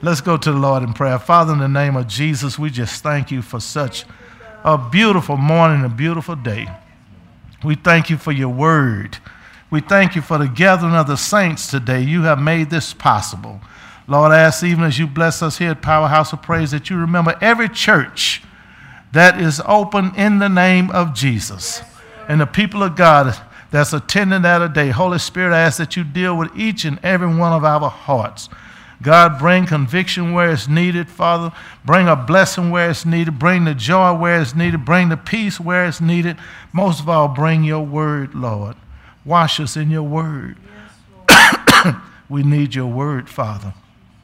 Let's go to the Lord in prayer. Father, in the name of Jesus, we just thank you for such a beautiful morning, a beautiful day. We thank you for your word. We thank you for the gathering of the saints today. You have made this possible. Lord, I ask even as you bless us here at Powerhouse of Praise that you remember every church that is open in the name of Jesus. And the people of God that's attending that today, Holy Spirit, I ask that you deal with each and every one of our hearts. God, bring conviction where it's needed, Father. Bring a blessing where it's needed. Bring the joy where it's needed. Bring the peace where it's needed. Most of all, bring your word, Lord. Wash us in your word. Yes, we need your word, Father.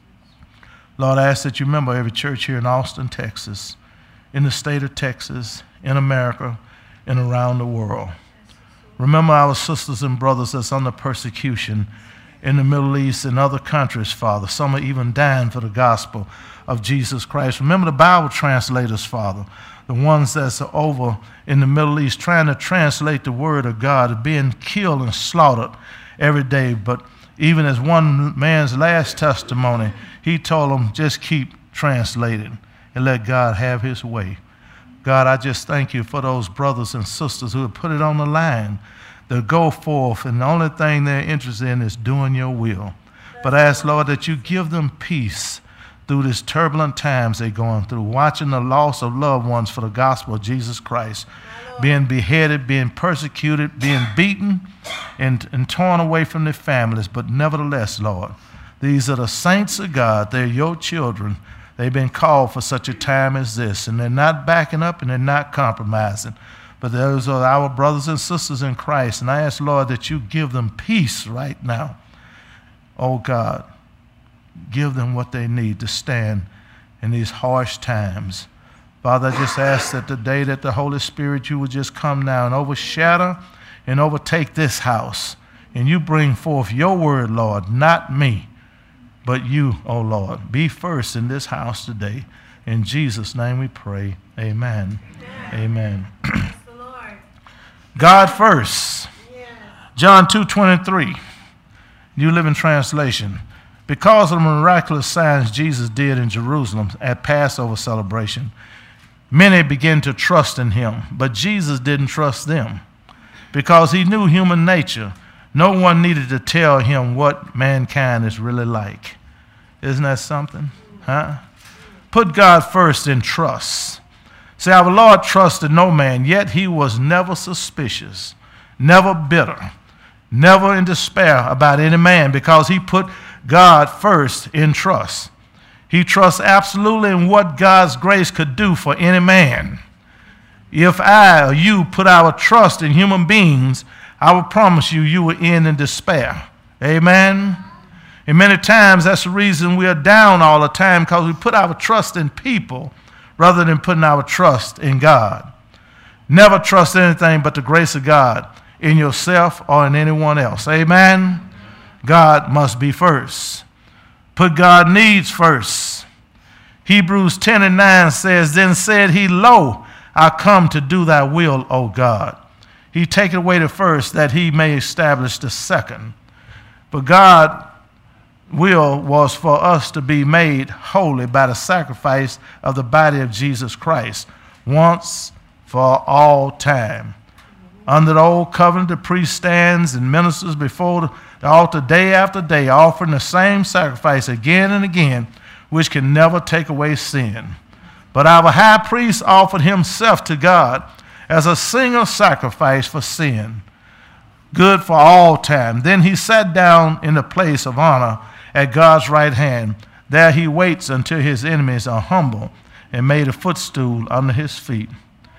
Lord, I ask that you remember every church here in Austin, Texas, in the state of Texas, in America, and around the world. Remember our sisters and brothers that's under persecution in the Middle East and other countries, Father. Some are even dying for the gospel of Jesus Christ. Remember the Bible translators, Father, the ones that's over in the Middle East trying to translate the word of God, being killed and slaughtered every day. But even as one man's last testimony, he told them, just keep translating and let God have his way. God, I just thank you for those brothers and sisters who have put it on the line to go forth, and the only thing they're interested in is doing your will. But I ask, Lord, that you give them peace through these turbulent times they're going through, watching the loss of loved ones for the gospel of Jesus Christ, being beheaded, being persecuted, being beaten, and torn away from their families. But nevertheless, Lord, these are the saints of God. They're your children. They've been called for such a time as this, and they're not backing up and they're not compromising. But those are our brothers and sisters in Christ. And I ask, Lord, that you give them peace right now. Oh, God, give them what they need to stand in these harsh times. Father, I just ask that the day that the Holy Spirit, you would just come now and overshadow and overtake this house. And you bring forth your word, Lord, not me, but you, oh Lord. Be first in this house today. In Jesus' name we pray. Amen. Amen. God first. John 2:23, New Living Translation. Because of the miraculous signs Jesus did in Jerusalem at Passover celebration, many began to trust in him, but Jesus didn't trust them. Because he knew human nature, no one needed to tell him what mankind is really like. Isn't that something? Huh? Put God first in trust. See, our Lord trusted no man, yet he was never suspicious, never bitter, never in despair about any man, because he put God first in trust. He trusts absolutely in what God's grace could do for any man. If I or you put our trust in human beings, I will promise you, you will end in despair. Amen? And many times that's the reason we are down all the time, because we put our trust in people rather than putting our trust in God. Never trust anything but the grace of God in yourself or in anyone else. Amen? God must be first. Put God's needs first. Hebrews 10:9 says, Then said he, Lo, I come to do thy will, O God. He taketh away the first, that he may establish the second. But God's will was for us to be made holy by the sacrifice of the body of Jesus Christ, once for all time. Under the old covenant, the priest stands and ministers before the altar day after day, offering the same sacrifice again and again, which can never take away sin. But our high priest offered himself to God as a single sacrifice for sin, good for all time. Then he sat down in the place of honor at God's right hand. There he waits until his enemies are humbled and made a footstool under his feet.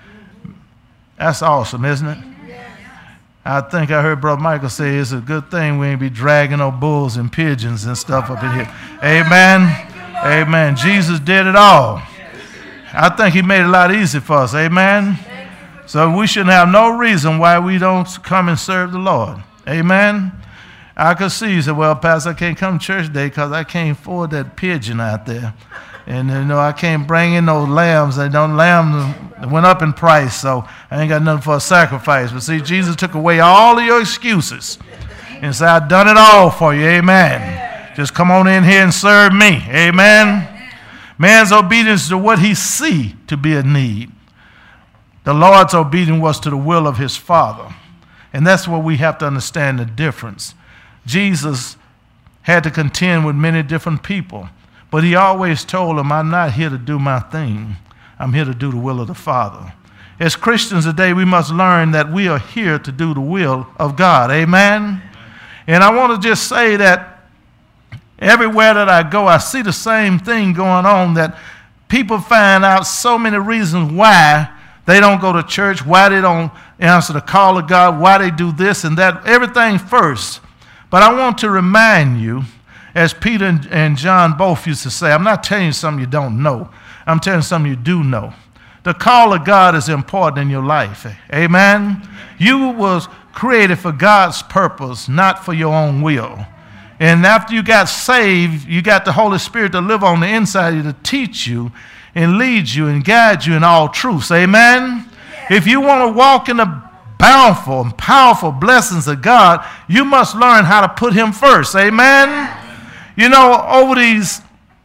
That's awesome, isn't it? I think I heard Brother Michael say it's a good thing we ain't be dragging no bulls and pigeons and stuff up in here. Amen. Amen. Jesus did it all. I think he made it a lot easier for us. Amen. So we shouldn't have no reason why we don't come and serve the Lord. Amen. I could see you say, well, Pastor, I can't come to church today because I can't afford that pigeon out there. And, you know, I can't bring in those lambs. Lambs went up in price, so I ain't got nothing for a sacrifice. But see, Jesus took away all of your excuses and said, I've done it all for you. Amen. Just come on in here and serve me. Amen. Man's obedience to what he see to be a need. The Lord's obedience was to the will of his Father. And that's where we have to understand the difference. Jesus had to contend with many different people, but he always told them, I'm not here to do my thing. I'm here to do the will of the Father. As Christians today, we must learn that we are here to do the will of God. Amen? And I want to just say that everywhere that I go, I see the same thing going on, that people find out so many reasons why they don't go to church, why they don't answer the call of God, why they do this and that, everything first. But I want to remind you, as Peter and John both used to say, I'm not telling you something you don't know. I'm telling you something you do know. The call of God is important in your life. Amen? You was created for God's purpose, not for your own will. And after you got saved, you got the Holy Spirit to live on the inside of you to teach you and lead you and guide you in all truths. Amen? If you want to walk in the bountiful and powerful blessings of God, you must learn how to put him first. Amen? You know, over these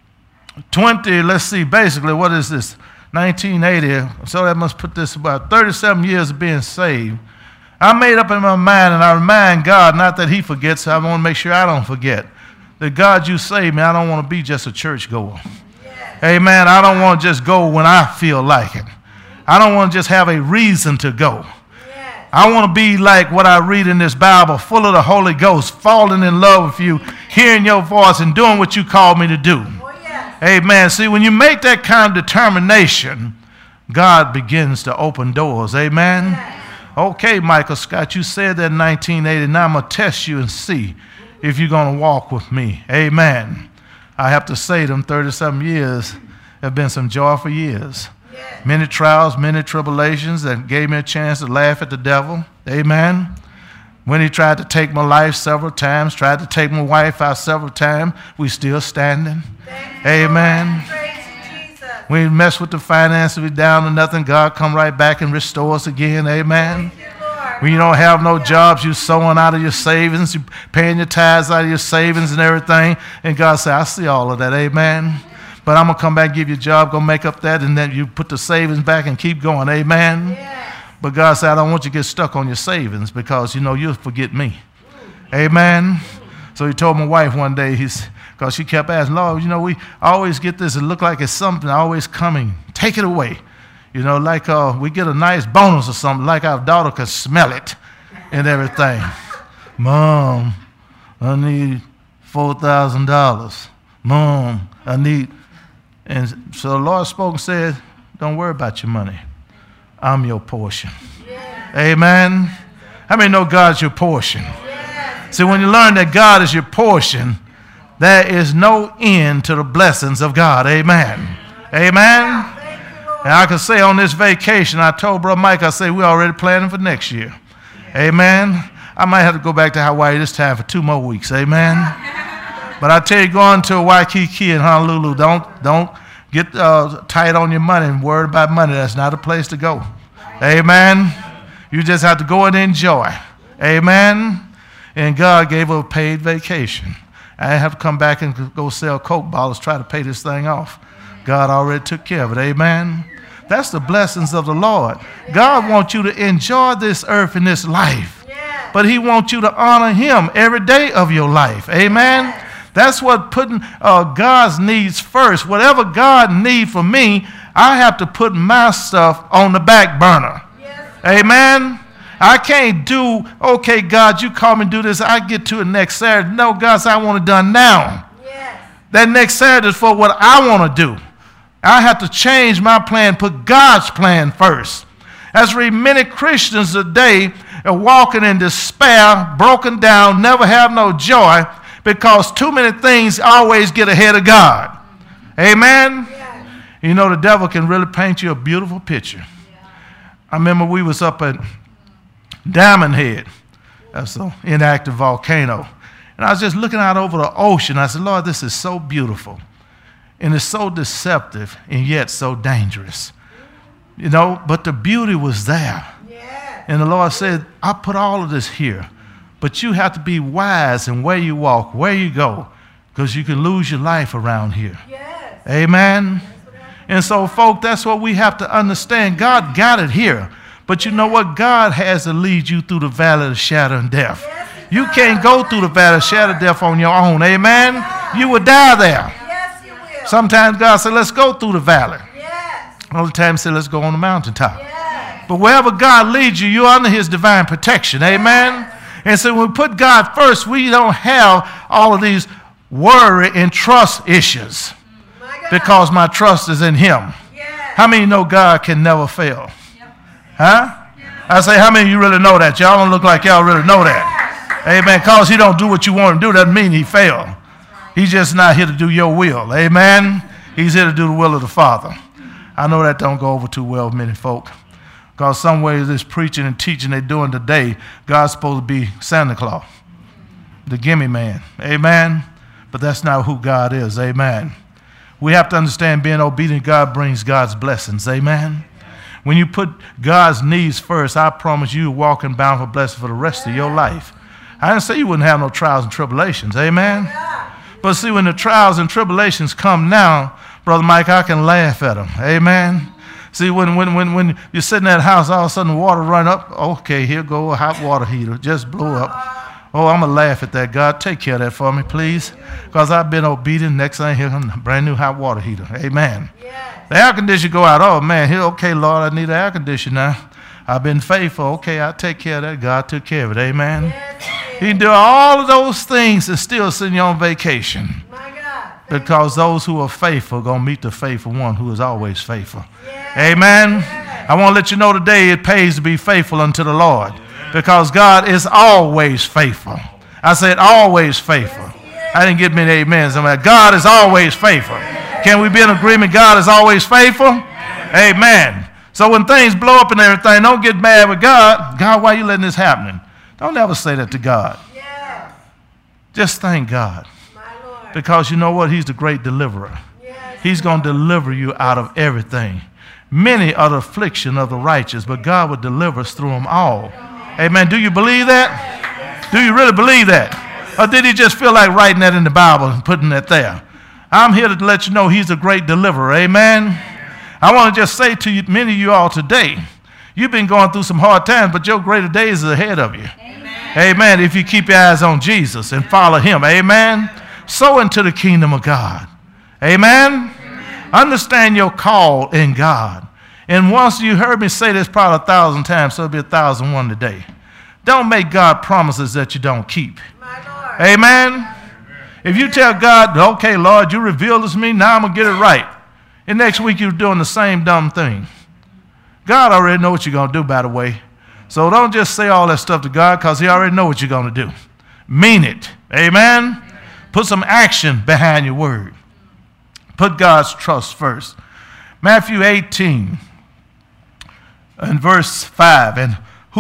20, let's see, basically, what is this? 1980, so that must put this about 37 years of being saved. I made up in my mind, and I remind God, not that he forgets, I want to make sure I don't forget, that God, you saved me. I don't want to be just a churchgoer. Yes. Amen. I don't want to just go when I feel like it. I don't want to just have a reason to go. Yes. I want to be like what I read in this Bible, full of the Holy Ghost, falling in love with you, hearing your voice, and doing what you called me to do. Amen. See, when you make that kind of determination, God begins to open doors. Amen. Yes. Okay, Michael Scott, you said that in 1980. Now I'm going to test you and see if you're going to walk with me. Amen. I have to say, them 37 years have been some joyful years. Yes. Many trials, many tribulations that gave me a chance to laugh at the devil. Amen. When he tried to take my life several times, tried to take my wife out several times, we still standing. Amen. When he messed with the finances, we down to nothing, God come right back and restore us again. Amen. When you don't have no jobs, you sowing out of your savings, you paying your tithes out of your savings and everything. And God said, I see all of that. Amen. But I'm going to come back and give you a job, go make up that, and then you put the savings back and keep going. Amen. Yeah. But God said, I don't want you to get stuck on your savings because, you know, you'll forget me. Amen. So he told my wife one day, because she kept asking, Lord, you know, we always get this. It look like it's something always coming. Take it away. You know, like we get a nice bonus or something, like our daughter could smell it and everything. Mom, I need $4,000. Mom, I need. And so the Lord spoke and said, don't worry about your money. I'm your portion. Yeah. Amen. How many know God's your portion? Yeah. See, when you learn that God is your portion, there is no end to the blessings of God. Amen. Amen. And I can say on this vacation, I told Brother Mike, I say, we're already planning for next year. Amen. I might have to go back to Hawaii this time for 2 more weeks. Amen. But I tell you, going to Waikiki and Honolulu, don't get tight on your money and worried about money. That's not a place to go. Amen. You just have to go and enjoy. Amen. And God gave her a paid vacation. I didn't have to come back and go sell Coke bottles, try to pay this thing off. God already took care of it. Amen. That's the blessings of the Lord. God wants you to enjoy this earth and this life. But he wants you to honor him every day of your life. Amen. That's what putting God's needs first. Whatever God needs for me, I have to put my stuff on the back burner. Yes. Amen. I can't do, okay, God, you call me to do this. I get to it next Saturday. No, God said I want it done now. Yes. That next Saturday is for what I want to do. I have to change my plan, put God's plan first. As we many Christians today are walking in despair, broken down, never have no joy, because too many things always get ahead of God. Amen? Yeah. You know, the devil can really paint you a beautiful picture. Yeah. I remember we was up at Diamond Head. That's an inactive volcano. And I was just looking out over the ocean. I said, Lord, this is so beautiful. And it's so deceptive and yet so dangerous. You know, but the beauty was there. Yeah. And the Lord said, I put all of this here. But you have to be wise in where you walk, where you go, because you can lose your life around here. Yes. Amen. And so, folk, that's what we have to understand. God got it here. But you know what? God has to lead you through the valley of the shadow and death. Yes, you can't go through the valley of the shadow of death on your own. Amen. You will die there. Yes, you will. Sometimes God said, let's go through the valley. Yes. Other times he said, let's go on the mountaintop. Yes. But wherever God leads you, you're under his divine protection. Amen. And so when we put God first, we don't have all of these worry and trust issues. Because my trust is in him. Yes. How many know God can never fail? Huh? I say, how many of you really know that? Y'all don't look like y'all really know that. Amen. Because he don't do what you want him to do doesn't mean he failed. He's just not here to do your will. Amen. He's here to do the will of the Father. I know that don't go over too well with many folk. Because some ways this preaching and teaching they're doing today, God's supposed to be Santa Claus, the gimme man. Amen. But that's not who God is. Amen. We have to understand being obedient to God brings God's blessings. Amen. When you put God's needs first, I promise you walk in bountiful blessing for the rest of your life. I didn't say you wouldn't have no trials and tribulations. Amen. But see, when the trials and tribulations come now, Brother Mike, I can laugh at them. Amen. See, when you're sitting at the house, all of a sudden the water run up. Okay, here go a hot water heater. Just blew up. Oh, I'm going to laugh at that. God, take care of that for me, please. Because I've been obedient. Next thing, here comes a brand new hot water heater. Amen. Yes. The air conditioner go out. Oh, man. Here, okay, Lord, I need an air conditioner now. I've been faithful. Okay, I'll take care of that. God took care of it. Amen. Yes, he can do all of those things and still send you on vacation. My God. Because those who are faithful are going to meet the faithful one who is always faithful. Yes. Amen. Yes. I want to let you know today it pays to be faithful unto the Lord. Because God is always faithful. I said always faithful. I didn't get many amens. God is always faithful. Can we be in agreement? God is always faithful? Amen. So when things blow up and everything, don't get mad with God. God, why are you letting this happen? Don't ever say that to God. Just thank God. Because you know what? He's the great deliverer. He's going to deliver you out of everything. Many are the affliction of the righteous, but God will deliver us through them all. Amen. Do you believe that? Do you really believe that? Or did he just feel like writing that in the Bible and putting that there? I'm here to let you know he's a great deliverer. Amen. I want to just say to you, many of you all today, you've been going through some hard times, but your greater days are ahead of you. Amen. Amen. If you keep your eyes on Jesus and follow him. Amen. Sow into the kingdom of God. Amen. Understand your call in God. And once you heard me say this probably 1,000 times, so it'll be 1,001 today. Don't make God promises that you don't keep. Amen. If you tell God, okay, Lord, you revealed this to me, now I'm going to get it right. And next week you're doing the same dumb thing. God already knows what you're going to do, by the way. So don't just say all that stuff to God because he already knows what you're going to do. Mean it. Amen. Put some action behind your word. Put God's trust first. Matthew 18 and verse 5, and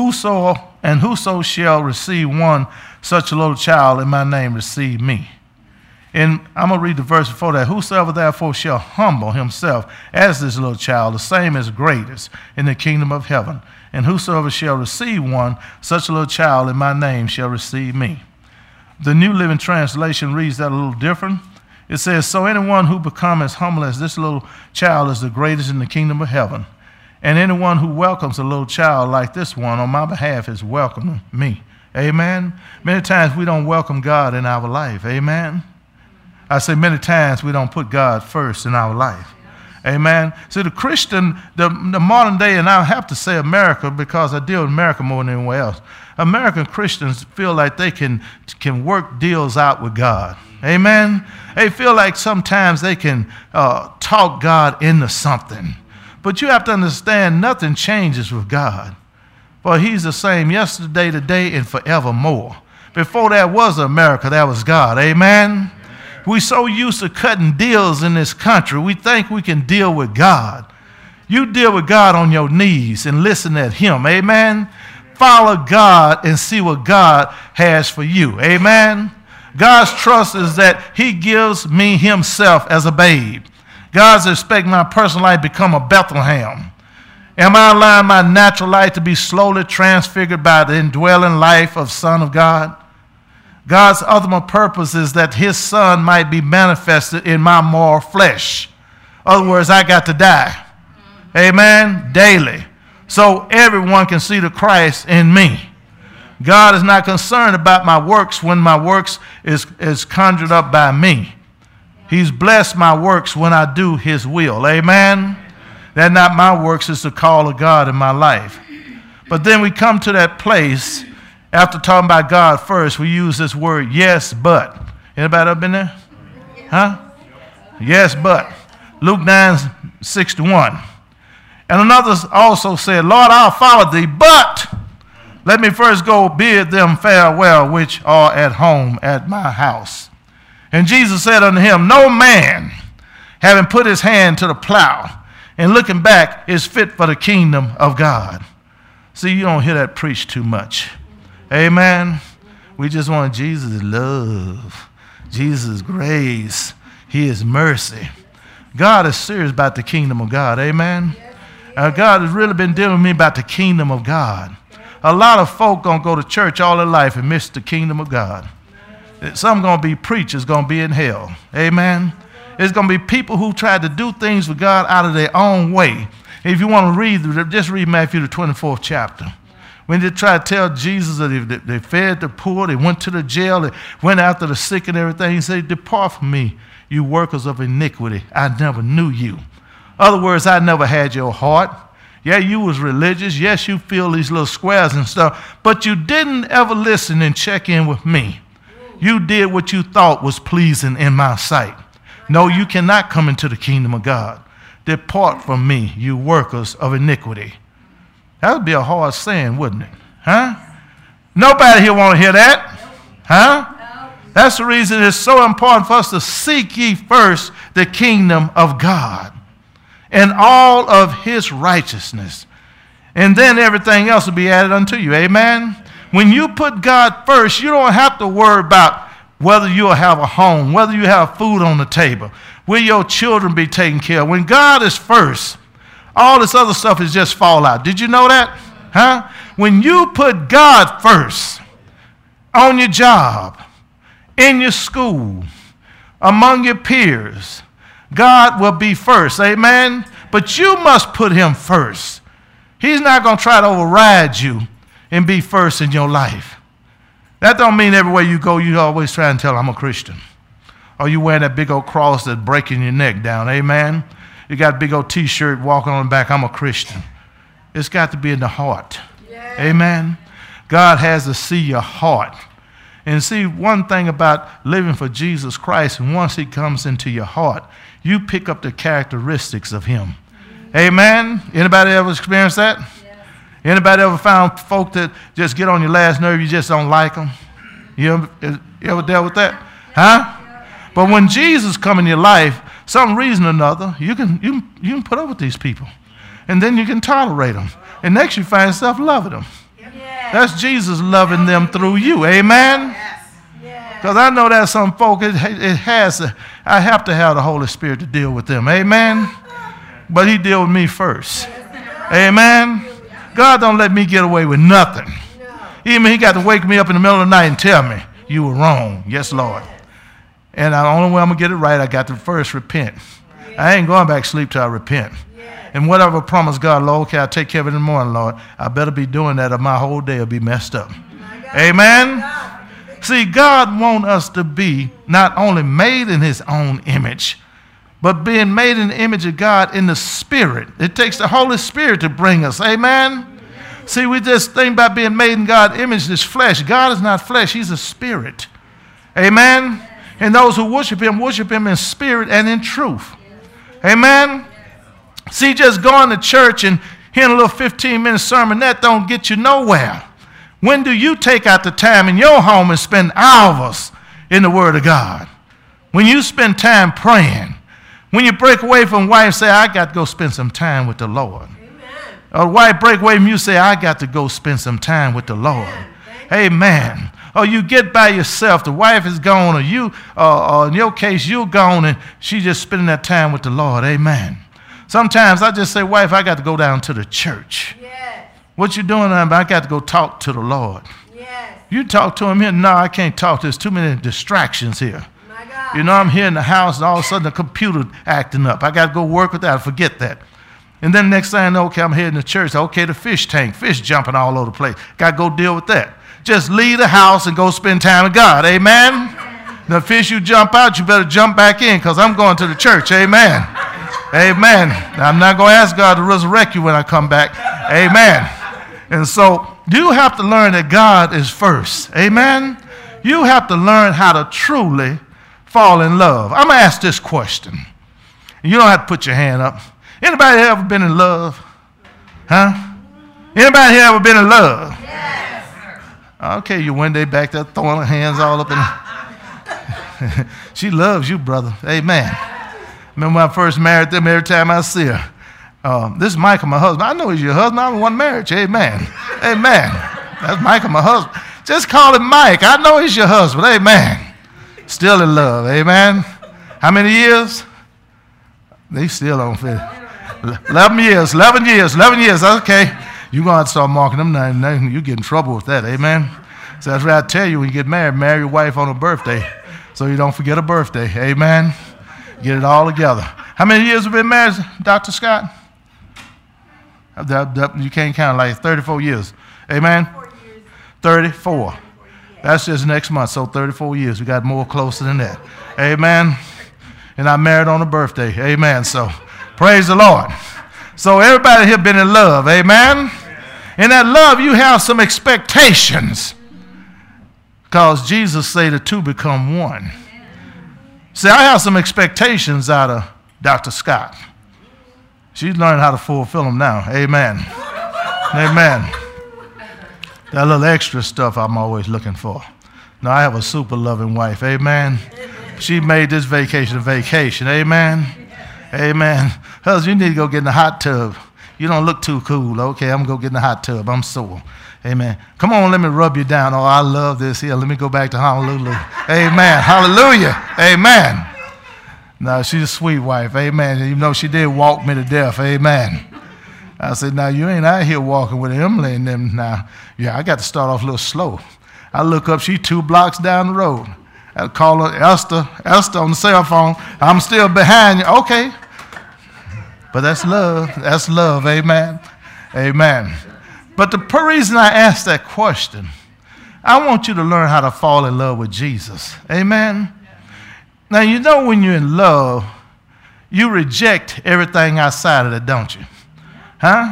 whoso shall receive one such a little child in my name receive me. And I'm going to read the verse before that. Whosoever therefore shall humble himself as this little child, the same is greatest in the kingdom of heaven. And whosoever shall receive one such a little child in my name shall receive me. The New Living Translation reads that a little different. It says, so anyone who becomes as humble as this little child is the greatest in the kingdom of heaven. And anyone who welcomes a little child like this one on my behalf is welcoming me. Amen. Many times we don't welcome God in our life. Amen. I say many times we don't put God first in our life. Amen. See, the Christian, the modern day, and I have to say America because I deal with America more than anywhere else. American Christians feel like they can work deals out with God. Amen. They feel like sometimes they can talk God into something. But you have to understand nothing changes with God. For he's the same yesterday, today, and forevermore. Before that was America, that was God. Amen. We're so used to cutting deals in this country, we think we can deal with God. You deal with God on your knees and listen at him. Amen. Follow God and see what God has for you. Amen. God's trust is that he gives me himself as a babe. God's expecting my personal life to become a Bethlehem. Am I allowing my natural life to be slowly transfigured by the indwelling life of Son of God? God's ultimate purpose is that his son might be manifested in my mortal flesh. In other words, I got to die. Amen? Daily. So everyone can see the Christ in me. God is not concerned about my works when my works is conjured up by me. He's blessed my works when I do his will. Amen? That not my works, is the call of God in my life. But then we come to that place, after talking about God first, we use this word, yes, but. Anybody ever been there? Huh? Yes, but. Luke 9:61. And another also said, Lord, I'll follow thee, but let me first go bid them farewell which are at home at my house. And Jesus said unto him, no man, having put his hand to the plow and looking back, is fit for the kingdom of God. See, you don't hear that preached too much. Amen. We just want Jesus' love, Jesus' grace, his mercy. God is serious about the kingdom of God. Amen. God has really been dealing with me about the kingdom of God. A lot of folk going to go to church all their life and miss the kingdom of God. Some going to be preachers going to be in hell. Amen. It's going to be people who try to do things for God out of their own way. If you want to read, just read Matthew the 24th chapter. When they try to tell Jesus that they fed the poor, they went to the jail, they went after the sick and everything, he said, depart from me, you workers of iniquity. I never knew you. In other words, I never had your heart. Yeah, you was religious. Yes, you fill these little squares and stuff, but you didn't ever listen and check in with me. You did what you thought was pleasing in my sight. No, you cannot come into the kingdom of God. Depart from me, you workers of iniquity. That would be a hard saying, wouldn't it? Huh? Nobody here want to hear that. Huh? That's the reason it's so important for us to seek ye first the kingdom of God and all of his righteousness. And then everything else will be added unto you. Amen? When you put God first, you don't have to worry about whether you'll have a home, whether you have food on the table, will your children be taken care of. When God is first, all this other stuff is just fallout. Did you know that? Huh? When you put God first on your job, in your school, among your peers, God will be first. Amen? But you must put him first. He's not going to try to override you and be first in your life. That don't mean everywhere you go, you always try and tell I'm a Christian. Or you wearing that big old cross that's breaking your neck down. Amen? You got a big old T-shirt walking on the back, I'm a Christian. It's got to be in the heart. Yeah. Amen? God has to see your heart. And see, one thing about living for Jesus Christ, and once he comes into your heart, you pick up the characteristics of him. Mm-hmm. Amen? Anybody ever experienced that? Anybody ever found folk that just get on your last nerve, you just don't like them? You ever dealt with that? Huh? But when Jesus come in your life, some reason or another, you can put up with these people. And then you can tolerate them. And next you find yourself loving them. That's Jesus loving them through you. Amen? Because I know that some folk, I have to have the Holy Spirit to deal with them. Amen? But he deal with me first. Amen? God don't let me get away with nothing. Even he got to wake me up in the middle of the night and tell me, you were wrong. Yes, Lord. And the only way I'm going to get it right, I got to first repent. I ain't going back to sleep till I repent. And whatever promise God, Lord, okay, I'll take care of it in the morning, Lord. I better be doing that or my whole day will be messed up. Amen? See, God wants us to be not only made in his own image, but being made in the image of God in the Spirit. It takes the Holy Spirit to bring us. Amen? See, we just think about being made in God's image is flesh. God is not flesh. He's a spirit. Amen? And those who worship him in spirit and in truth. Amen? See, just going to church and hearing a little 15-minute sermon, that don't get you nowhere. When do you take out the time in your home and spend hours in the Word of God? When you spend time praying. When you break away from wife and say, I got to go spend some time with the Lord. Amen. Or wife break away from you say, I got to go spend some time with the Lord. Amen. Or you get by yourself, the wife is gone, or you, or in your case, you're gone and she's just spending that time with the Lord. Amen. Sometimes I just say, wife, I got to go down to the church. Yes. What you doing? I got to go talk to the Lord. Yes. You talk to him here. No, I can't talk. There's too many distractions here. You know, I'm here in the house, and all of a sudden the computer acting up. I got to go work with that. I forget that. And then next thing I know, okay, I'm heading to church. Okay, the fish tank, fish jumping all over the place. Got to go deal with that. Just leave the house and go spend time with God. Amen? The fish you jump out, you better jump back in, because I'm going to the church. Amen. Amen. I'm not going to ask God to resurrect you when I come back. Amen. And so you have to learn that God is first. Amen. You have to learn how to truly fall in love. I'm going to ask this question. You don't have to put your hand up. Anybody ever been in love? Huh? Anybody here ever been in love? Yes. Okay, you one day back there throwing her hands all up in She loves you, brother. Amen. Remember when I first married them, every time I see her. This is Michael, my husband. I know he's your husband. I'm in one marriage. Amen. Amen. That's Michael, my husband. Just call him Mike. I know he's your husband. Amen. Still in love. Amen. How many years? They still don't fit. 11 years. 11 years. 11 years. Okay. You're going to start marking them now. You get in trouble with that. Amen. So that's what I tell you when you get married. Marry your wife on her birthday so you don't forget her birthday. Amen. Get it all together. How many years have been married, Dr. Scott? You can't count, like 34 years. Amen? 34. That's just next month, so 34 years. We got more closer than that. Amen? And I married on a birthday. Amen. So praise the Lord. So everybody here been in love. Amen? In that love, you have some expectations. Because Jesus said the two become one. See, I have some expectations out of Dr. Scott. She's learned how to fulfill them now. Amen. Amen. That little extra stuff I'm always looking for. Now, I have a super loving wife. Amen. She made this vacation a vacation. Amen. Amen. Husband, you need to go get in the hot tub. You don't look too cool. Okay, I'm going to go get in the hot tub. I'm sore. Amen. Come on, let me rub you down. Oh, I love this here. Let me go back to Honolulu. Amen. Hallelujah. Amen. Now, she's a sweet wife. Amen. Even though she did walk me to death. Amen. I said, now, you ain't out here walking with Emily and them now. Yeah, I got to start off a little slow. I look up, she's 2 blocks down the road. I call her Esther on the cell phone. I'm still behind you. Okay. But that's love. That's love. Amen. Amen. But the reason I asked that question, I want you to learn how to fall in love with Jesus. Amen. Now, you know when you're in love, you reject everything outside of it, don't you? Huh?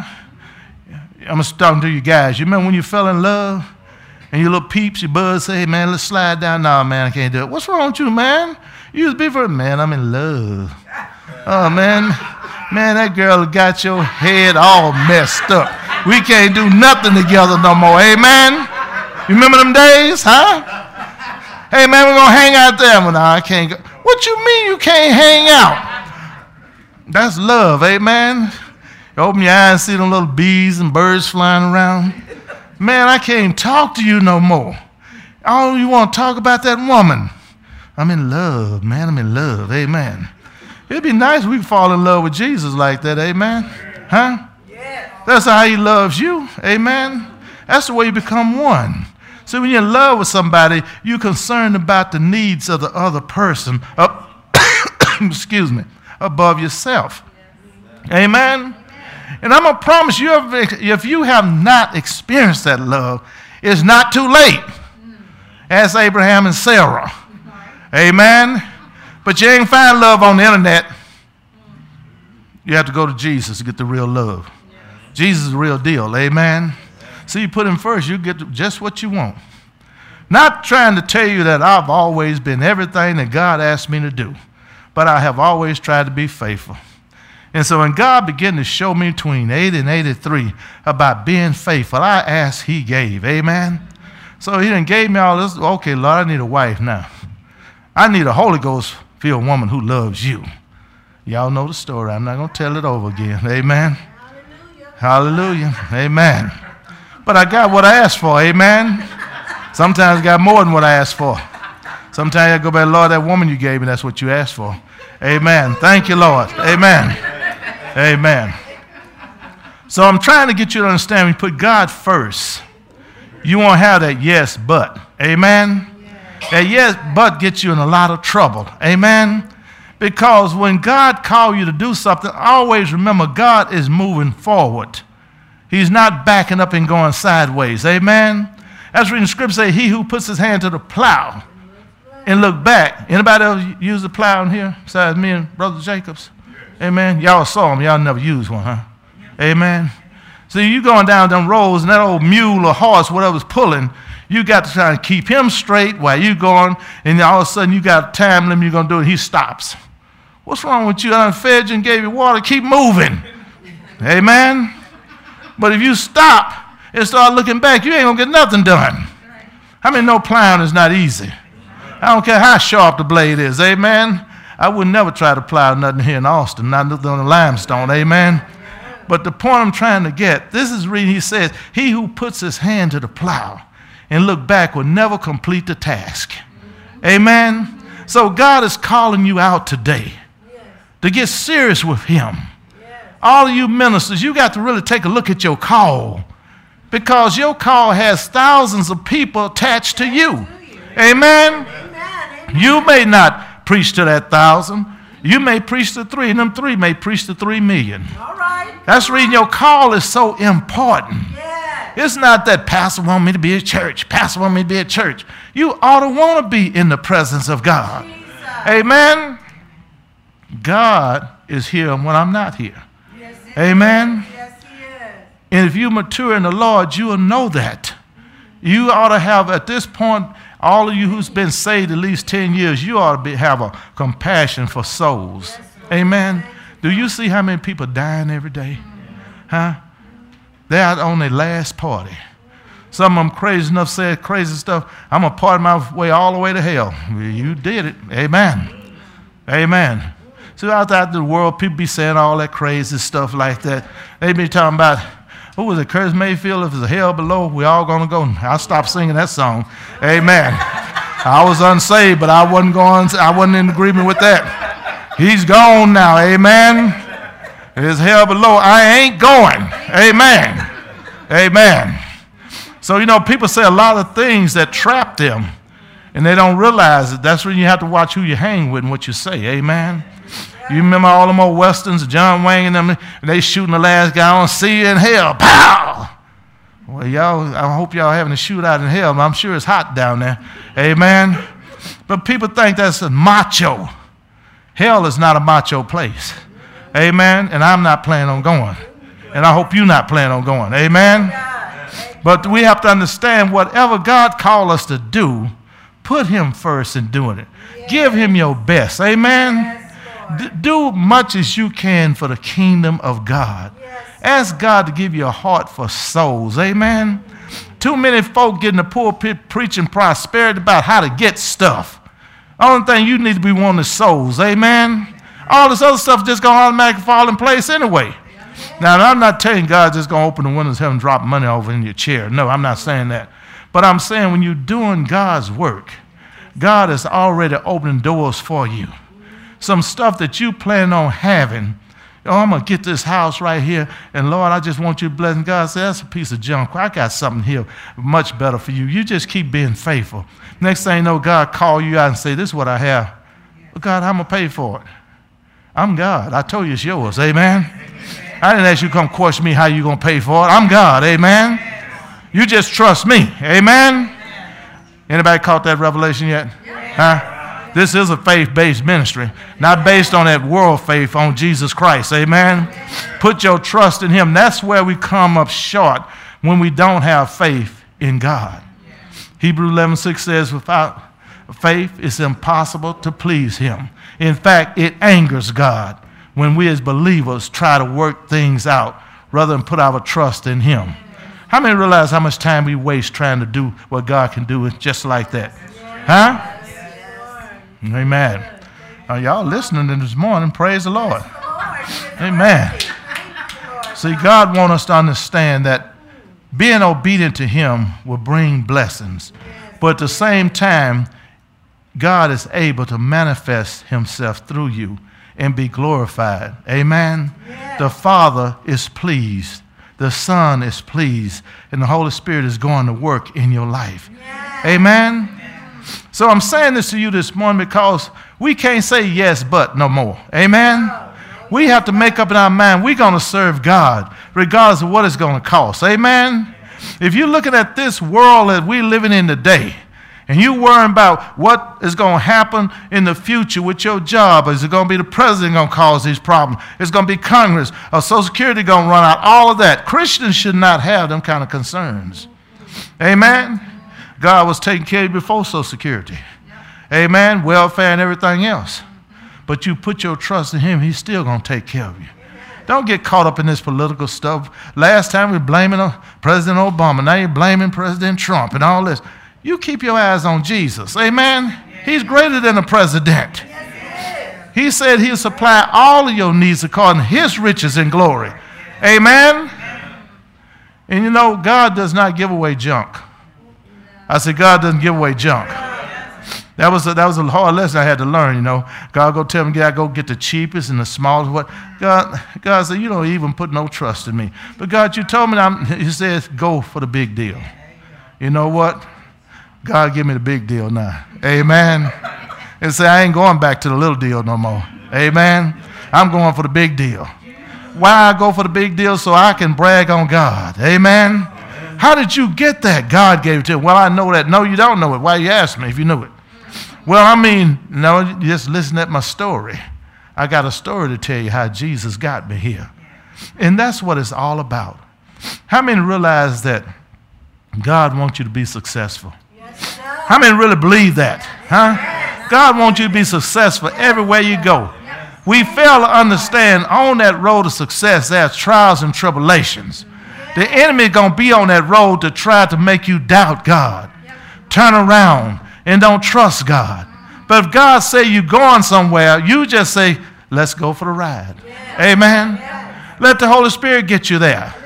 I'm talking to you guys. You remember when you fell in love and your little peeps, your buds say, hey, man, let's slide down. No, man, I can't do it. What's wrong with you, man? You was before, man, I'm in love. Oh, man. Man, that girl got your head all messed up. We can't do nothing together no more. Amen? You remember them days, huh? Hey, man, we're going to hang out there. Well, no, I can't go. What you mean you can't hang out? That's love, amen? You open your eyes and see them little bees and birds flying around. Man, I can't talk to you no more. All you want to talk about that woman. I'm in love, man. I'm in love, amen. It'd be nice if we could fall in love with Jesus like that, amen? Huh? That's how he loves you, amen? That's the way you become one. So when you're in love with somebody, you're concerned about the needs of the other person, excuse me, above yourself. Amen? And I'm going to promise you, if you have not experienced that love, it's not too late. Ask Abraham and Sarah. Amen? But you ain't find love on the internet. You have to go to Jesus to get the real love. Jesus is the real deal. Amen? So you put him first, you get just what you want. Not trying to tell you that I've always been everything that God asked me to do, but I have always tried to be faithful. And so when God began to show me between 80 and 83 about being faithful, I asked, he gave. Amen? So he done gave me all this. Okay, Lord, I need a wife now. I need a Holy Ghost-filled woman who loves you. Y'all know the story. I'm not going to tell it over again. Amen? Hallelujah. Hallelujah. Amen. But I got what I asked for, amen? Sometimes I got more than what I asked for. Sometimes I go back, Lord, that woman you gave me, that's what you asked for. Amen. Thank you, Lord. Amen. Amen. So I'm trying to get you to understand, when you put God first, You won't have that yes, but. Amen? That yes, but gets you in a lot of trouble. Amen? Because when God calls you to do something, always remember God is moving forward. He's not backing up and going sideways. Amen? That's reading scripture say, he who puts his hand to the plow and look back. Anybody else use the plow in here besides me and Brother Jacobs? Amen? Y'all saw him. Y'all never used one, huh? Amen? See, you going down them roads and that old mule or horse, whatever's pulling, you got to try and keep him straight while you going, and all of a sudden you got a time limit you're going to do it, he stops. What's wrong with you? I done fed you and gave you water. Keep moving. Amen? But if you stop and start looking back, you ain't going to get nothing done. How many know plowing is not easy? I don't care how sharp the blade is. Amen? I would never try to plow nothing here in Austin, not nothing on the limestone. Amen? But the point I'm trying to get, this is reading, he says, he who puts his hand to the plow and look back will never complete the task. Amen? So God is calling you out today to get serious with him. All of you ministers, you got to really take a look at your call, because your call has thousands of people attached to you. Amen? You may not preach to that 1,000. You may preach to 3, and them 3 may preach to 3 million. All right. That's the reason your call is so important. It's not that pastor want me to be at church. Pastor want me to be at church. You ought to want to be in the presence of God. Jesus. Amen? God is here when I'm not here. Yes, Amen? Yes, he is. And if you mature in the Lord, you will know that. You ought to have, at this point, all of you who's been saved at least 10 years, you ought to have a compassion for souls. Yes, Amen? Do you see how many people dying every day? Huh? They're out on their last party. Some of them crazy enough said crazy stuff. I'm going to party my way all the way to hell. You did it. Amen. Amen. So out there in the world, people be saying all that crazy stuff like that. They be talking about, who was it, Curtis Mayfield, if there's a hell below, we all going to go. I stopped singing that song. Amen. I was unsaved, but I wasn't in agreement with that. He's gone now. Amen. There's hell below. I ain't going. Amen. Amen. So, you know, people say a lot of things that trap them, and they don't realize it. That's when you have to watch who you hang with and what you say. Amen. You remember all them old westerns, John Wayne and them, and they shooting the last guy on, see you in hell. Pow! Well, y'all, I hope y'all having a shootout in hell, but I'm sure it's hot down there. Amen. But people think that's a macho. Hell is not a macho place. Amen. And I'm not planning on going. And I hope you're not planning on going. Amen. But we have to understand, whatever God called us to do, put him first in doing it. Give him your best. Amen. Do much as you can for the kingdom of God. Ask God to give you a heart for souls. Amen. Too many folk get in the pulpit preaching prosperity about how to get stuff. Only thing you need to be wanting is souls. Amen. All this other stuff just going to automatically fall in place anyway. Now, I'm not telling God just going to open the windows of heaven and drop money over in your chair. No, I'm not saying that. But I'm saying when you're doing God's work, God is already opening doors for you. Some stuff that you plan on having. Oh, I'm going to get this house right here, and Lord, I just want you to bless. And God said, that's a piece of junk. I got something here much better for you. You just keep being faithful. Next thing you know, God call you out and say, this is what I have. But God, I'm going to pay for it. I'm God. I told you it's yours. Amen. I didn't ask you to come question me how you going to pay for it. I'm God. Amen. You just trust me. Amen. Anybody caught that revelation yet? Huh? This is a faith-based ministry, not based on that world faith on Jesus Christ. Amen. Put your trust in him. That's where we come up short when we don't have faith in God. Hebrews 11:6 says, without faith, it's impossible to please him. In fact, it angers God when we as believers try to work things out rather than put our trust in him. How many realize how much time we waste trying to do what God can do just like that? Huh? Amen. Y'all listening to this morning, praise the Lord. Amen. See, God wants us to understand that being obedient to him will bring blessings. But at the same time, God is able to manifest himself through you and be glorified. Amen. The Father is pleased the Son is pleased, and the Holy Spirit is going to work in your life. Amen? So I'm saying this to you this morning because we can't say yes, but no more. Amen? We have to make up in our mind we're going to serve God regardless of what it's going to cost. Amen? If you're looking at this world that we're living in today, and you worrying about what is going to happen in the future with your job, is it going to be the president going to cause these problems? It's going to be Congress, or Social Security going to run out, all of that. Christians should not have them kind of concerns. Amen? God was taking care of you before Social Security. Amen? Welfare and everything else. But you put your trust in him, he's still going to take care of you. Don't get caught up in this political stuff. Last time we were blaming President Obama. Now you're blaming President Trump and all this. You keep your eyes on Jesus. Amen? He's greater than the president. He said he'll supply all of your needs according to his riches and glory. Amen? And you know, God does not give away junk. I said, God doesn't give away junk. That was a hard lesson I had to learn, you know. God go tell me, I go get the cheapest and the smallest. What? God said, you don't even put no trust in me. But God, you told me, he says, go for the big deal. You know what? God give me the big deal now. Amen. And say, I ain't going back to the little deal no more. Amen. I'm going for the big deal. Why I go for the big deal? So I can brag on God. Amen. How did you get that? God gave it to you. Well, I know that. No, you don't know it. Why you ask me if you knew it? Well, I mean, no, just listen at my story. I got a story to tell you how Jesus got me here. And that's what it's all about. How many realize that God wants you to be successful? How many really believe that? Huh? God wants you to be successful everywhere you go. We fail to understand on that road of success there's trials and tribulations. The enemy is going to be on that road to try to make you doubt God. Turn around and don't trust God. But if God say you're going somewhere, you just say, let's go for the ride. Amen? Let the Holy Spirit get you there.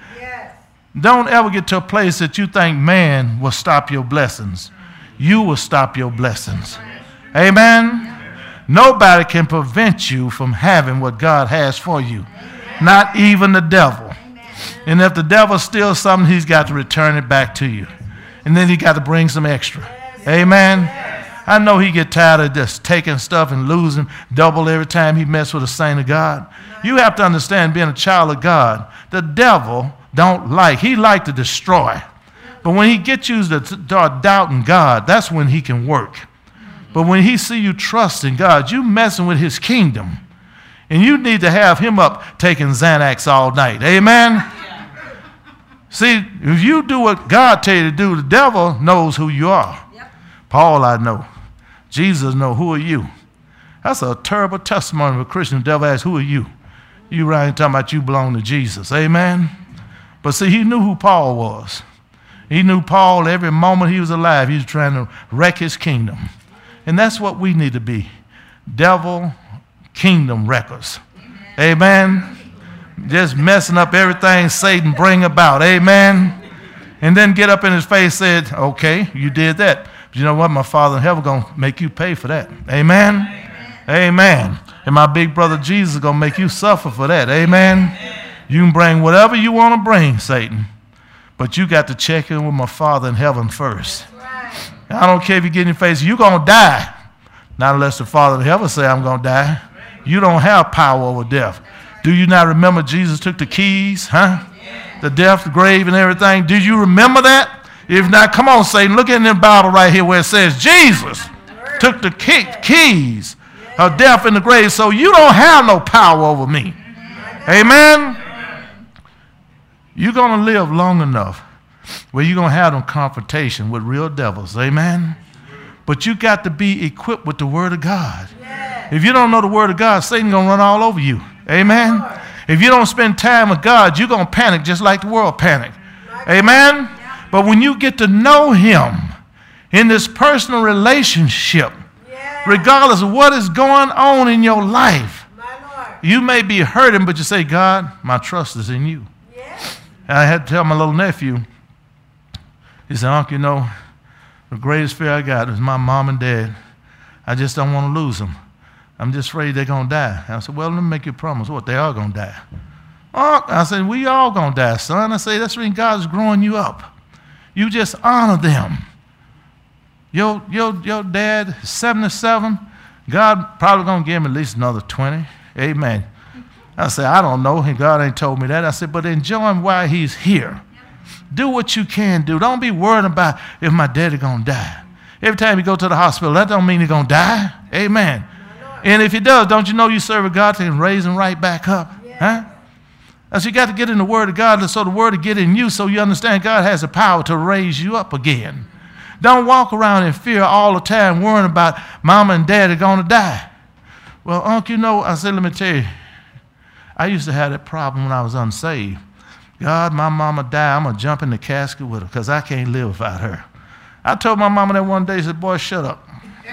Don't ever get to a place that you think man will stop your blessings. You will stop your blessings. Amen? Nobody can prevent you from having what God has for you. Not even the devil. And if the devil steals something, he's got to return it back to you. And then he got to bring some extra. Amen? I know he get tired of just taking stuff and losing double every time he messes with a saint of God. You have to understand, being a child of God, the devil he like to destroy. But when he gets you to start doubting God, that's when he can work. But when he see you trusting God, you messing with his kingdom. And you need to have him up taking Xanax all night. Amen? See, if you do what God tell you to do, the devil knows who you are. Paul, I know. Jesus know, who are you? That's a terrible testimony of a Christian. The devil asks, who are you? You right here talking about you belong to Jesus. Amen? But see, he knew who Paul was. He knew Paul every moment he was alive. He was trying to wreck his kingdom. And that's what we need to be. Devil kingdom wreckers. Amen? Just messing up everything Satan bring about. Amen? And then get up in his face and said, okay, you did that. But you know what? My Father in heaven going to make you pay for that. Amen? Amen. And my big brother Jesus is going to make you suffer for that. Amen? You can bring whatever you want to bring, Satan. But you got to check in with my Father in heaven first. I don't care if you get in your face, you're going to die. Not unless the Father in heaven say I'm going to die. You don't have power over death. Do you not remember Jesus took the keys, huh? The death, the grave, and everything. Do you remember that? If not, come on, Satan. Look in the Bible right here where it says Jesus took the keys of death and the grave, so you don't have no power over me. Amen? You're going to live long enough where you're going to have them confrontation with real devils. Amen? But you got to be equipped with the Word of God. If you don't know the Word of God, Satan's going to run all over you. Amen? If you don't spend time with God, you're going to panic just like the world panicked. Amen? But when you get to know him in this personal relationship, regardless of what is going on in your life, you may be hurting, but you say, God, my trust is in you. And I had to tell my little nephew, he said, Uncle, you know, the greatest fear I got is my mom and dad. I just don't want to lose them. I'm just afraid they're going to die. And I said, well, let me make you a promise. What, they are going to die? I said, we all going to die, son. I said, that's when God's growing you up. You just honor them. Your dad is 77. God probably going to give him at least another 20. Amen. I said, I don't know. God ain't told me that. I said, but enjoy him while he's here. Do what you can do. Don't be worried about if my daddy going to die. Every time you go to the hospital, that don't mean he's going to die. Amen. And if he does, don't you know you serve a God that can raise him right back up? Huh? So you got to get in the Word of God so the Word will get in you so you understand God has the power to raise you up again. Don't walk around in fear all the time worrying about mama and daddy going to die. Well, Uncle, you know, I said, let me tell you, I used to have that problem when I was unsaved. God, my mama died. I'm going to jump in the casket with her because I can't live without her. I told my mama that one day. She said, boy, shut up.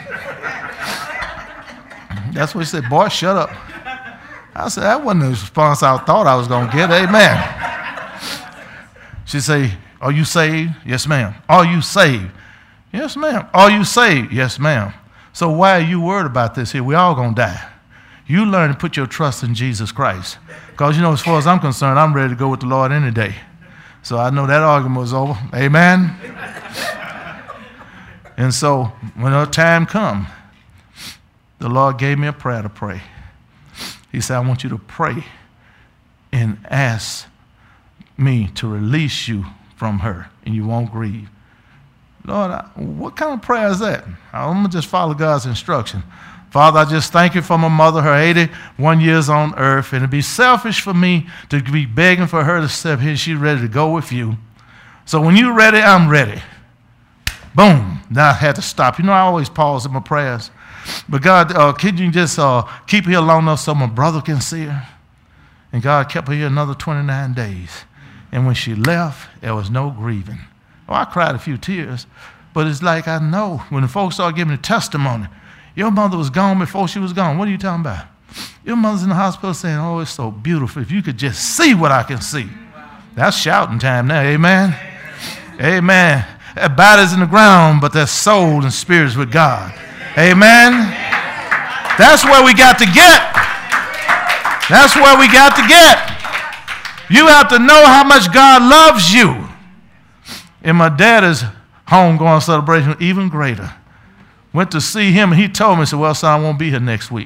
That's what she said, boy, shut up. I said, that wasn't the response I thought I was going to get. Amen. She said, are you saved? Yes, ma'am. Are you saved? Yes, ma'am. Are you saved? Yes, ma'am. So why are you worried about this here? We all going to die. You learn to put your trust in Jesus Christ. Because, you know, as far as I'm concerned, I'm ready to go with the Lord any day. So I know that argument was over. Amen. And so when the time come, the Lord gave me a prayer to pray. He said, I want you to pray and ask me to release you from her, and you won't grieve. Lord, what kind of prayer is that? I'm going to just follow God's instruction. Father, I just thank you for my mother, her 81 years on earth, and it'd be selfish for me to be begging for her to step here. She's ready to go with you. So when you're ready, I'm ready. Boom. Now I had to stop. You know, I always pause in my prayers. But God, can you just keep her long enough so my brother can see her? And God kept her here another 29 days. And when she left, there was no grieving. Oh, I cried a few tears. But it's like I know when the folks start giving the testimony, your mother was gone before she was gone. What are you talking about? Your mother's in the hospital saying, oh, it's so beautiful. If you could just see what I can see. That's shouting time now. Amen. Amen. That body's in the ground, but that soul and spirit's with God. Amen. That's where we got to get. That's where we got to get. You have to know how much God loves you. And my daddy's homegoing celebration, even greater. Went to see him, and he told me, he said, well, son, I won't be here next week.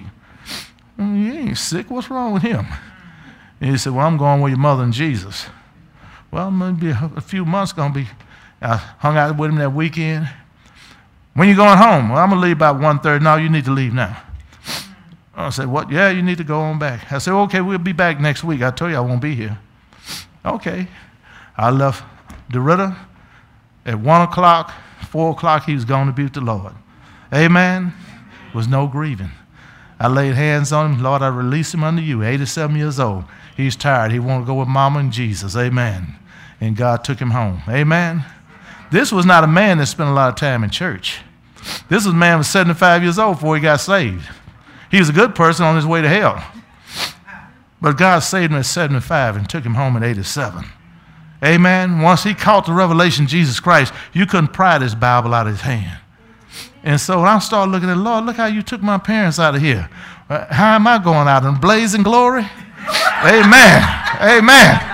You ain't sick. What's wrong with him? And he said, well, I'm going with your mother and Jesus. Well, maybe a few months going to be. I hung out with him that weekend. When you going home? Well, I'm going to leave about 1:30. No, you need to leave now. I said, what? Yeah, you need to go on back. I said, okay, we'll be back next week. I told you I won't be here. Okay. I left DeRitta at 1 o'clock. 4 o'clock, he was going to be with the Lord. Amen. There was no grieving. I laid hands on him. Lord, I release him unto you. 87 years old. He's tired. He wanted to go with mama and Jesus. Amen. And God took him home. Amen. This was not a man that spent a lot of time in church. This was a man who was 75 years old before he got saved. He was a good person on his way to hell. But God saved him at 75 and took him home at 87. Amen. Once he caught the revelation of Jesus Christ, you couldn't pry this Bible out of his hand. And so when I started looking at, Lord, look how you took my parents out of here. How am I going out in blazing glory? Amen. Amen.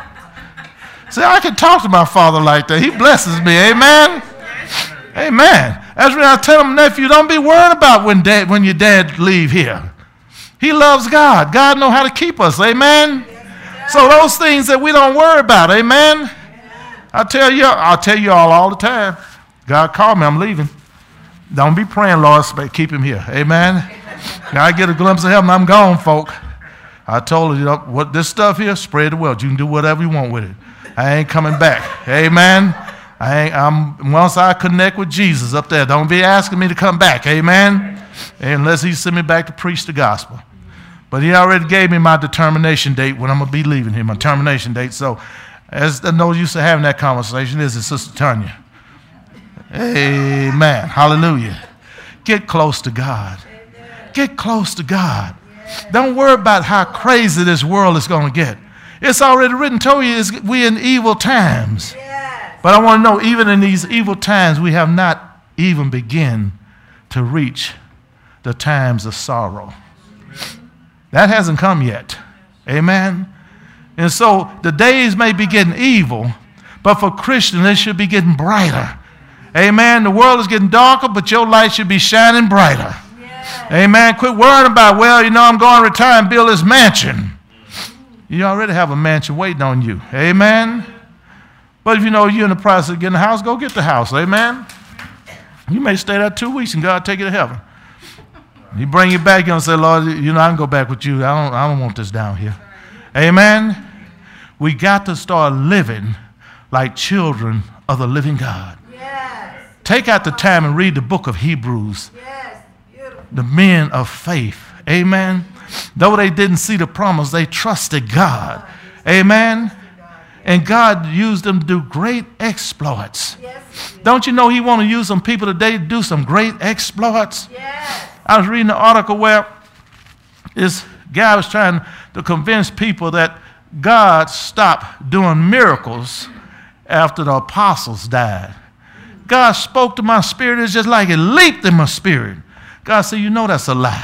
See, I can talk to my father like that. He blesses me. Amen. Amen. That's when I tell him, nephew, don't be worried about when your dad leave here. He loves God. God knows how to keep us. Amen. So those things that we don't worry about. Amen. I'll tell you all the time. God called me. I'm leaving. Don't be praying, Lord, keep him here. Amen. Now I get a glimpse of heaven. I'm gone, folk. I told you, what this stuff here, spread the word. You can do whatever you want with it. I ain't coming back. Amen. Once I connect with Jesus up there, don't be asking me to come back. Amen. Unless he send me back to preach the gospel. But he already gave me my determination date when I'm going to be leaving here, my termination date. So, as I know used to having that conversation is Sister Tanya. Amen. Hallelujah. Get close to God. Get close to God. Don't worry about how crazy this world is going to get. It's already written, told you we're in evil times. But I want to know, even in these evil times, we have not even begun to reach the times of sorrow. That hasn't come yet. Amen. And so the days may be getting evil, but for Christians, they should be getting brighter. Amen. The world is getting darker, but your light should be shining brighter. Yes. Amen. Quit worrying about, well, I'm going to retire and build this mansion. You already have a mansion waiting on you. Amen. But if you're in the process of getting a house, go get the house. Amen. You may stay there 2 weeks and God take you to heaven. He bring you back, you're going to say, Lord, I can go back with you. I don't want this down here. Amen. We got to start living like children of the living God. Yes. Take out the time and read the book of Hebrews. Yes. The men of faith. Amen. Though they didn't see the promise, they trusted God. Amen. And God used them to do great exploits. Yes. Don't you know he want to use some people today to do some great exploits? Yes. I was reading an article where this guy was trying to convince people that God stopped doing miracles after the apostles died. God spoke to my spirit. It's just like it leaped in my spirit. God said, that's a lie.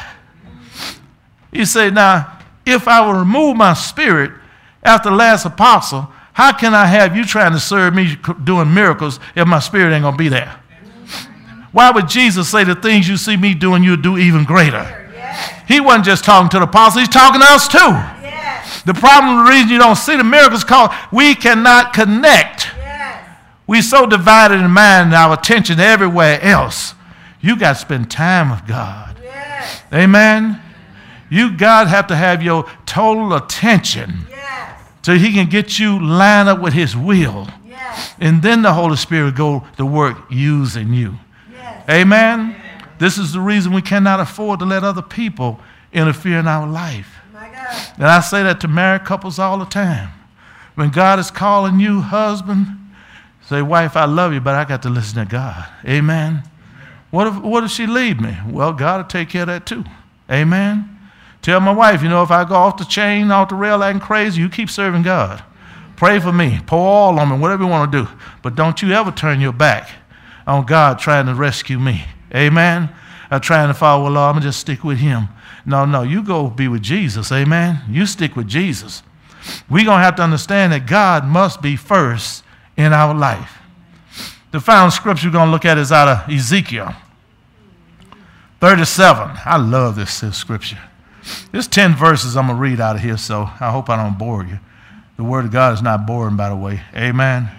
He said, now, if I will remove my spirit after the last apostle, how can I have you trying to serve me doing miracles if my spirit ain't going to be there? Why would Jesus say the things you see me doing, you'll do even greater? Yes. He wasn't just talking to the apostles, he's talking to us too. Yes. The problem, the reason you don't see the miracles, because we cannot connect. Yes. We're so divided in mind and our attention everywhere else. You got to spend time with God. Yes. Amen. God have to have your total attention. Yes. So he can get you lined up with his will. Yes. And then the Holy Spirit go to work using you. Amen. This is the reason we cannot afford to let other people interfere in our life. And I say that to married couples all the time. When God is calling you, husband, say, wife, I love you, but I got to listen to God. Amen. What if she leave me? Well, God will take care of that too. Amen. Tell my wife, if I go off the chain, off the rail acting crazy, you keep serving God. Pray for me. Pour oil on me, whatever you want to do. But don't you ever turn your back on God trying to rescue me. Amen. I'm trying to follow, Lord, I'm going to just stick with him. No, you go be with Jesus. Amen. You stick with Jesus. We're going to have to understand that God must be first in our life. The final scripture we're going to look at is out of Ezekiel 37. I love this scripture. There's 10 verses I'm going to read out of here, so I hope I don't bore you. The word of God is not boring, by the way. Amen.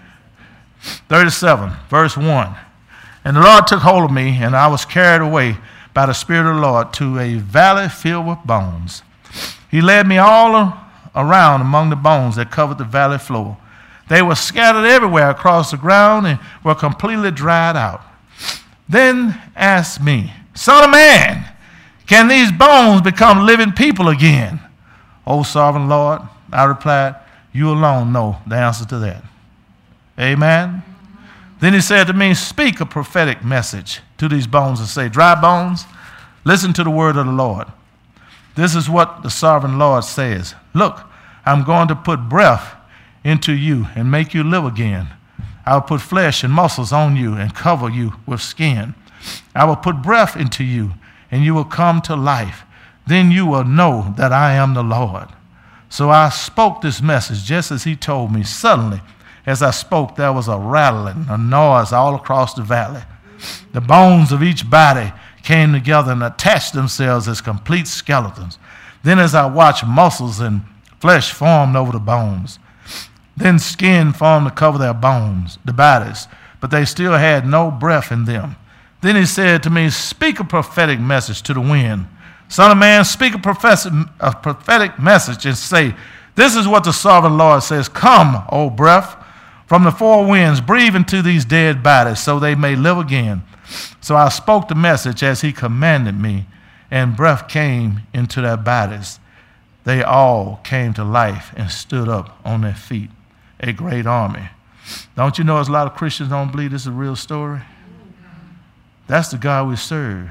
37, verse 1. And the Lord took hold of me, and I was carried away by the Spirit of the Lord to a valley filled with bones. He led me all around among the bones that covered the valley floor. They were scattered everywhere across the ground and were completely dried out. Then asked me, Son of man, can these bones become living people again? O sovereign Lord, I replied, you alone know the answer to that. Amen. Then he said to me, speak a prophetic message to these bones and say, dry bones, listen to the word of the Lord. This is what the sovereign Lord says. Look, I'm going to put breath into you and make you live again. I will put flesh and muscles on you and cover you with skin. I will put breath into you and you will come to life. Then you will know that I am the Lord. So I spoke this message just as he told me. Suddenly, as I spoke, there was a rattling, a noise all across the valley. The bones of each body came together and attached themselves as complete skeletons. Then as I watched, muscles and flesh formed over the bones. Then skin formed to cover their bones, the bodies, but they still had no breath in them. Then he said to me, speak a prophetic message to the wind. Son of man, speak a prophetic message and say, this is what the sovereign Lord says. Come, O breath, from the four winds, breathe into these dead bodies so they may live again. So I spoke the message as he commanded me, and breath came into their bodies. They all came to life and stood up on their feet, a great army. Don't you know there's a lot of Christians don't believe this is a real story? That's the God we serve.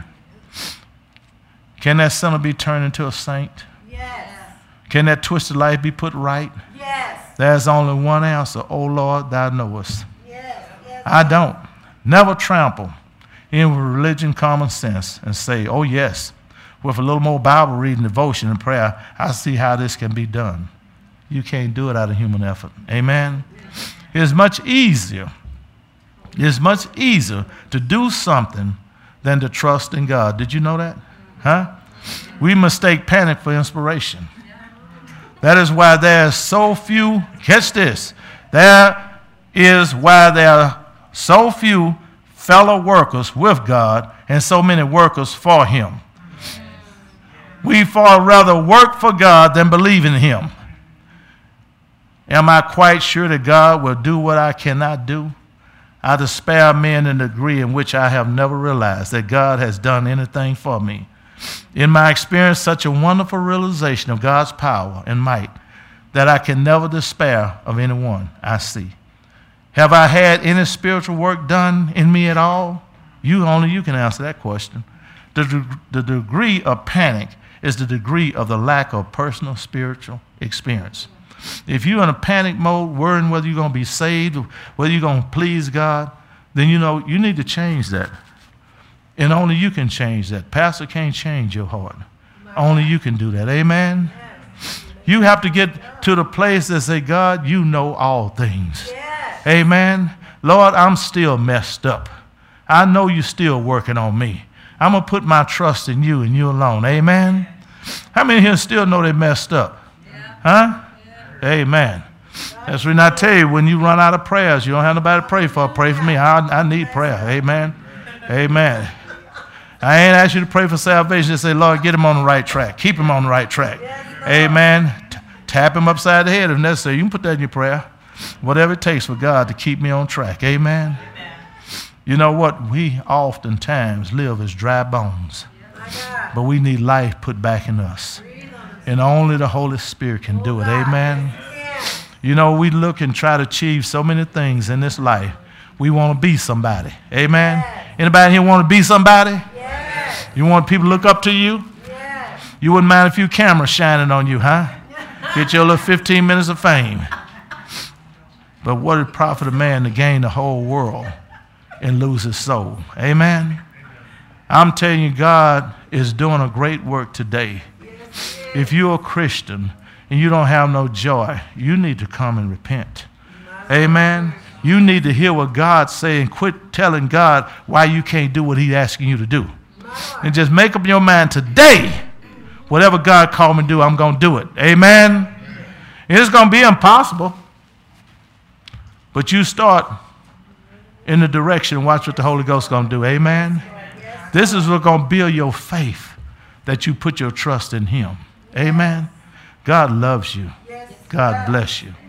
Can that sinner be turned into a saint? Yes. Can that twisted life be put right? Yes. There's only one answer. Oh Lord, thou knowest. Yes. Yes. I don't. Never trample in religion, common sense, and say, oh yes, with a little more Bible reading, devotion, and prayer, I see how this can be done. You can't do it out of human effort. Amen? It's much easier. It's much easier to do something than to trust in God. Did you know that? Huh? We mistake panic for inspiration. That is why there are so few, catch this, there is why there are so few fellow workers with God and so many workers for him. We far rather work for God than believe in him. Am I quite sure that God will do what I cannot do? I despair men in a degree in which I have never realized that God has done anything for me. In my experience, such a wonderful realization of God's power and might that I can never despair of anyone I see. Have I had any spiritual work done in me at all? Only you can answer that question. The degree of panic is the degree of the lack of personal spiritual experience. If you're in a panic mode, worrying whether you're going to be saved, whether you're going to please God, then you need to change that. And only you can change that. Pastor can't change your heart. Only you can do that. Amen? You have to get to the place that say, God, you know all things. Amen? Lord, I'm still messed up. I know you're still working on me. I'm going to put my trust in you and you alone. Amen? How many here still know they messed up? Huh? Amen. That's when I tell you, when you run out of prayers, you don't have nobody to pray for. Pray for me. I need prayer. Amen. Amen. I ain't asked you to pray for salvation. Just say, Lord, get him on the right track. Keep him on the right track. Amen. Tap him upside the head if necessary. You can put that in your prayer. Whatever it takes for God to keep me on track. Amen. You know what? We oftentimes live as dry bones. But we need life put back in us. And only the Holy Spirit can do it. Amen. You know, we look and try to achieve so many things in this life. We want to be somebody. Amen. Anybody here want to be somebody? You want people to look up to you? You wouldn't mind a few cameras shining on you, huh? Get your little 15 minutes of fame. But what did it profit a man to gain the whole world and lose his soul? Amen. I'm telling you, God is doing a great work today. If you're a Christian and you don't have no joy, you need to come and repent. Amen. You need to hear what God's saying. Quit telling God why you can't do what he's asking you to do. And just make up your mind today, whatever God called me to do, I'm going to do it. Amen. It's going to be impossible. But you start in the direction and watch what the Holy Ghost is going to do. Amen. This is what's going to build your faith, that you put your trust in him. Amen. God loves you. God bless you.